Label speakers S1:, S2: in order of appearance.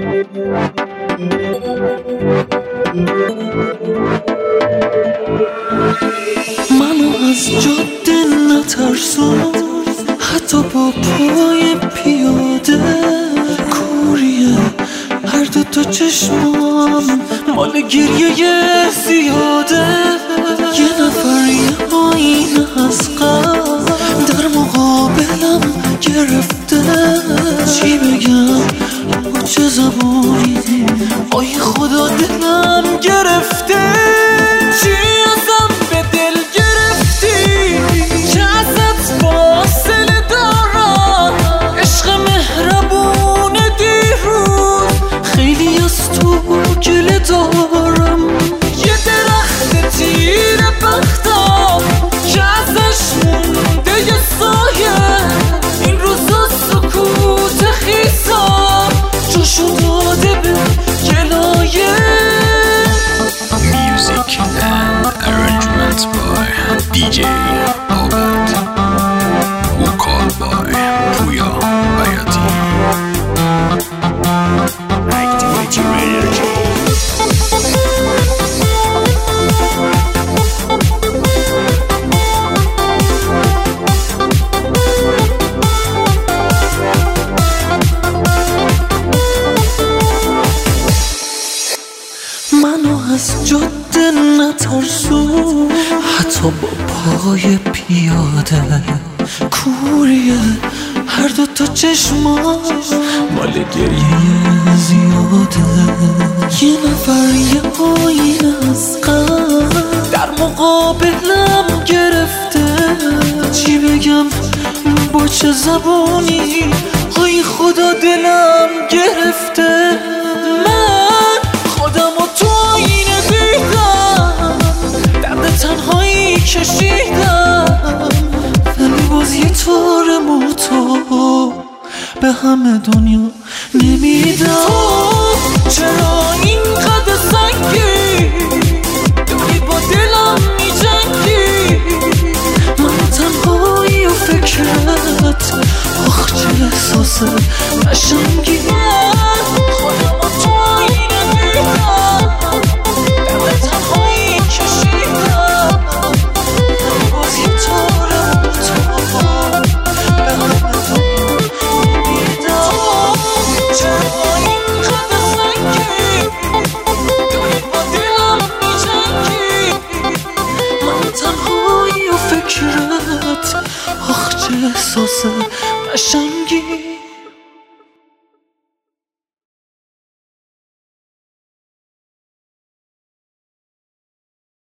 S1: منو از جاده نترسون، حتی با پای پیاده. کوریه هر دو تا چشمام، مال گریه زیاده. یه نفر یه آینه از قبل در مقابلم گرفته. چی بگم با چه زبونی، آی خدا دلم گرفته. چی ازم به دل گرفتی، چه ازت فاصله دارم. عشق مهربون دیروز، خیلی از تو گله دارم. یه درخت تیر بختم که ازش مونده یه سایه. این روزا سکوت خیسم جاشو داده به گلایه.
S2: Music and arrangements by DJ Albert, vocal by Puya Bayati. Activate your energy.
S1: منو از جاده نترسون، حتی با پای پیاده. کوریه هر دو تا چشمام، مال گریه زیاده. یه نفر یه آینه از قبل در مقابلم گرفته. چی بگم با چه زبونی، آی خدا دلم گرفته. من خودم و تو آینه دیدم، درد تنهایی کشیدم. ولی باز یه طور موتو به همه دنیا نمیدم. چرا اینقدر سنگی داری با دلم میجنگی؟ من تنهایی و فکرت، آخ چه احساس قشنگی. خودم و تو آینه دیدم، درد تنهایی کشیدم. باز یه طور موتو به همه دنیا نمیدم. چرا اینقدر سنگی داری با دلم میجنگی؟ من تنهایی و فکرت، آخ چه احساس قشنگی.